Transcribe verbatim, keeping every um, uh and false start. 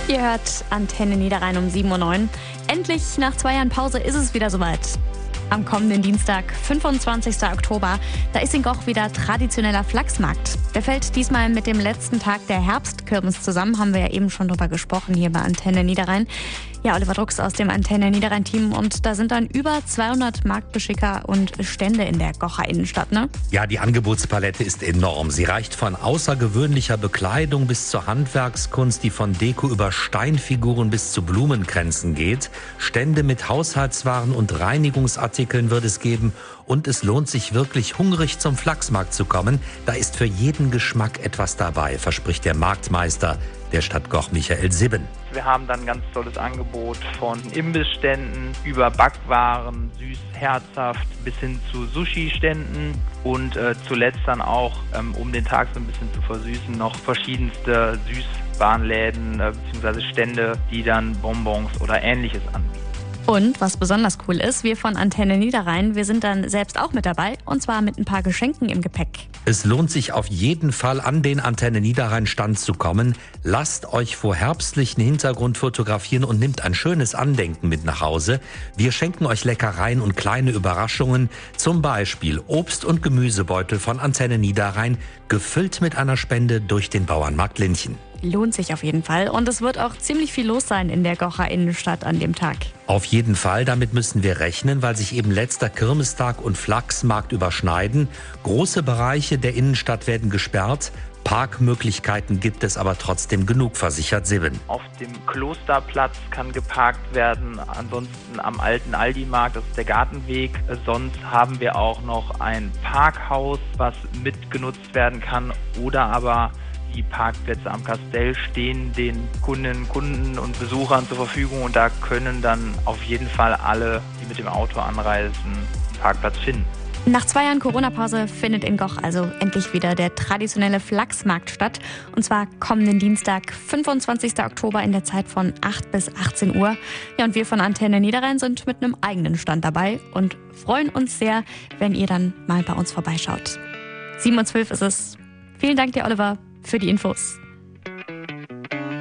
Ihr hört Antenne Niederrhein um sieben Uhr neun. Endlich nach zwei Jahren Pause ist es wieder soweit. Am kommenden Dienstag, fünfundzwanzigsten Oktober, da ist in Goch wieder traditioneller Flachsmarkt. Der fällt diesmal mit dem letzten Tag der Herbstkirmes zusammen, haben wir ja eben schon drüber gesprochen hier bei Antenne Niederrhein. Ja, Oliver Drucks aus dem Antenne Niederrhein-Team, und da sind dann über zweihundert Marktbeschicker und Stände in der Gocher Innenstadt, ne? Ja, die Angebotspalette ist enorm. Sie reicht von außergewöhnlicher Bekleidung bis zur Handwerkskunst, die von Deko über Steinfiguren bis zu Blumenkränzen geht. Stände mit Haushaltswaren und Reinigungsartikeln wird es geben. Und es lohnt sich wirklich, hungrig zum Flachsmarkt zu kommen. Da ist für jeden Geschmack etwas dabei, verspricht der Marktmeister der Stadt Goch, Michael Sibben. Wir haben dann ein ganz tolles Angebot von Imbissständen über Backwaren, süß, herzhaft, bis hin zu Sushi-Ständen und äh, zuletzt dann auch, ähm, um den Tag so ein bisschen zu versüßen, noch verschiedenste Süßwarenläden äh, bzw. Stände, die dann Bonbons oder Ähnliches anbieten. Und was besonders cool ist, wir von Antenne Niederrhein, wir sind dann selbst auch mit dabei, und zwar mit ein paar Geschenken im Gepäck. Es lohnt sich auf jeden Fall, an den Antenne Niederrhein Stand zu kommen. Lasst euch vor herbstlichen Hintergrund fotografieren und nimmt ein schönes Andenken mit nach Hause. Wir schenken euch Leckereien und kleine Überraschungen, zum Beispiel Obst- und Gemüsebeutel von Antenne Niederrhein, gefüllt mit einer Spende durch den Bauernmarkt Linchen. Lohnt sich auf jeden Fall, und es wird auch ziemlich viel los sein in der Gocher Innenstadt an dem Tag. Auf jeden Fall, damit müssen wir rechnen, weil sich eben letzter Kirmestag und Flachsmarkt überschneiden. Große Bereiche der Innenstadt werden gesperrt. Parkmöglichkeiten gibt es aber trotzdem genug, versichert Sibben. Auf dem Klosterplatz kann geparkt werden, ansonsten am alten Aldi-Markt, das ist der Gartenweg. Sonst haben wir auch noch ein Parkhaus, was mitgenutzt werden kann, oder aber die Parkplätze am Kastell stehen den Kundinnen, Kunden und Besuchern zur Verfügung, und da können dann auf jeden Fall alle, die mit dem Auto anreisen, einen Parkplatz finden. Nach zwei Jahren Corona-Pause findet in Goch also endlich wieder der traditionelle Flachsmarkt statt. Und zwar kommenden Dienstag, fünfundzwanzigsten Oktober in der Zeit von acht bis achtzehn Uhr. Ja, und wir von Antenne Niederrhein sind mit einem eigenen Stand dabei und freuen uns sehr, wenn ihr dann mal bei uns vorbeischaut. sieben Uhr zwölf ist es. Vielen Dank dir, Oliver, für die Infos.